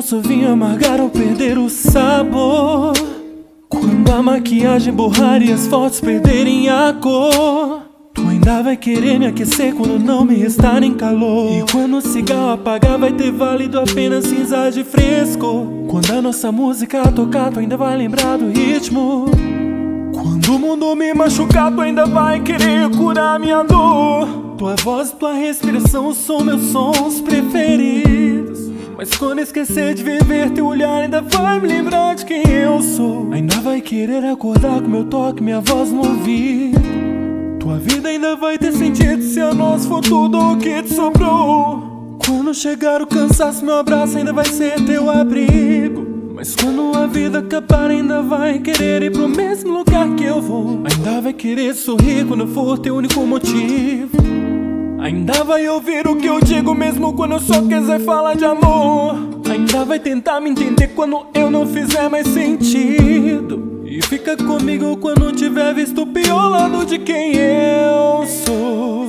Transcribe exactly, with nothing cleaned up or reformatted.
nosso vinho amargar ou perder o sabor, quando a maquiagem borrar e as fotos perderem a cor, tu ainda vai querer me aquecer quando não me restar nem calor. E quando o cigarro apagar vai ter valido apenas cinza de fresco. Quando a nossa música tocar, tu ainda vai lembrar do ritmo. Quando o mundo me machucar, tu ainda vai querer curar minha dor. Tua voz, tua respiração são meus sons preferidos. Mas quando esquecer de viver, teu olhar ainda vai me lembrar de quem eu sou. Ainda vai querer acordar com meu toque, minha voz no ouvido. Tua vida ainda vai ter sentido se a nós for tudo o que te sobrou. Quando chegar o cansaço, meu abraço ainda vai ser teu abrigo. Mas quando a vida acabar, ainda vai querer ir pro mesmo lugar que eu vou. Ainda vai querer sorrir quando for teu único motivo. Ainda vai ouvir o que eu digo mesmo quando eu só quiser falar de amor. Ainda vai tentar me entender quando eu não fizer mais sentido. E fica comigo quando tiver visto o pior lado de quem eu sou.